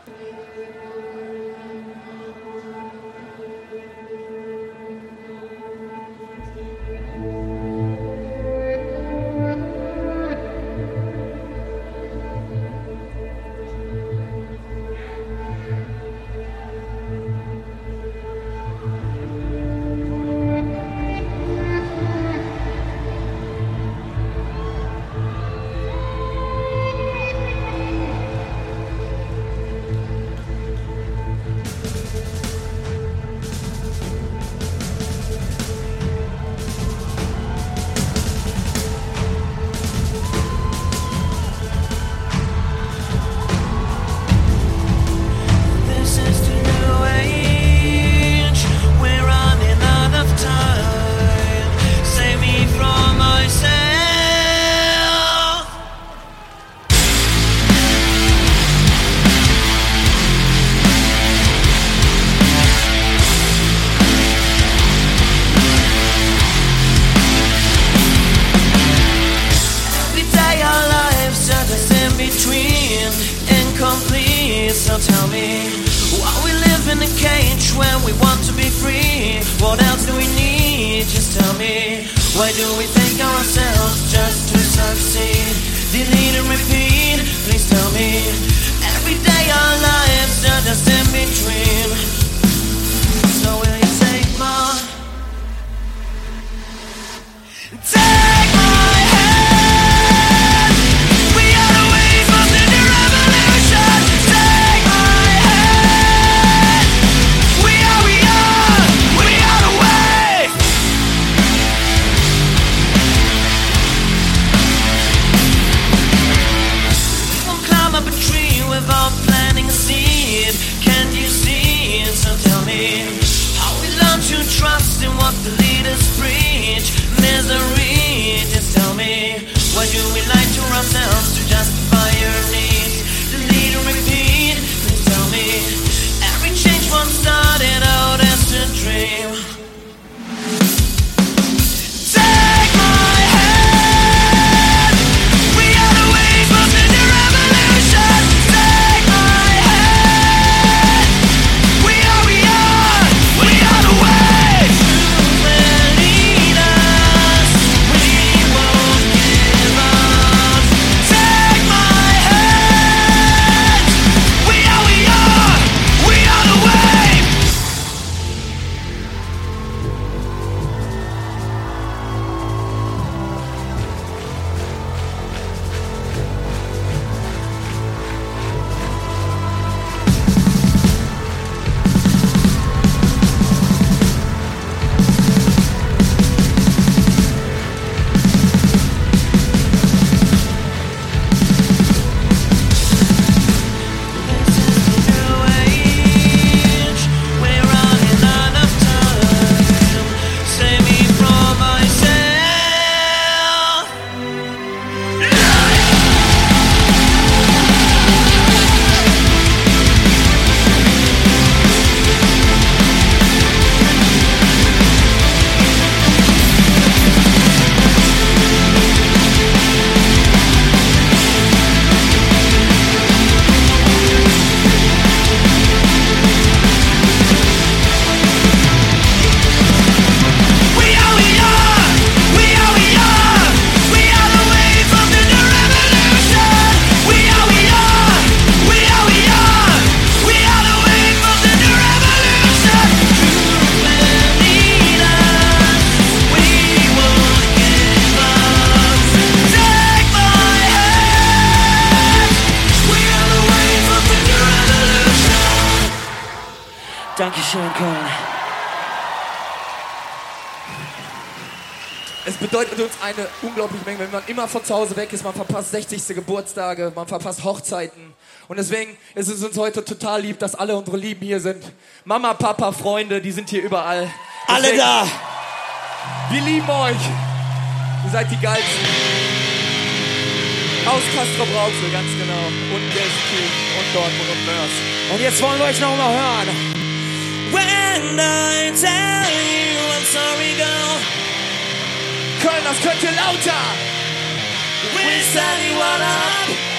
So tell me, why we live in a cage when we want to be free? What else do we need? Just tell me, why do we fake ourselves just to succeed? Delete and repeat, please tell me. Every day our lives are just in between. So will you take my hand? We are the waves of the new revolution. Take my hand. We are the way. We won't climb up a tree without planting a seed. Can't you see it? So tell me, how we learn to trust in what the leaders preach. Misery, just tell me, why do we lie to ourselves to justify your needs? Delete and repeat, please tell me, every change once started out as a dream. Take my hand. We are the waves of the new revolution. Take my hand. We are the way. Truth will lead us. We won't give up. Take my hand. We are the way. Dankeschön, Köln. Es bedeutet uns eine unglaubliche Menge, wenn man immer von zu Hause weg ist, man verpasst 60. Geburtstage, man verpasst Hochzeiten. Und deswegen ist es uns heute total lieb, dass alle unsere Lieben hier sind. Mama, Papa, Freunde, die sind hier überall. Alle da! Wir lieben euch. Ihr seid die Geilsten. Aus Castrop-Rauxel, ganz genau. Und Gelsenkirchen und Dortmund und Mörs. Und jetzt wollen wir euch noch mal hören. When I tell you I'm sorry, girl. Köln, das könnt ihr lauter. We study what up.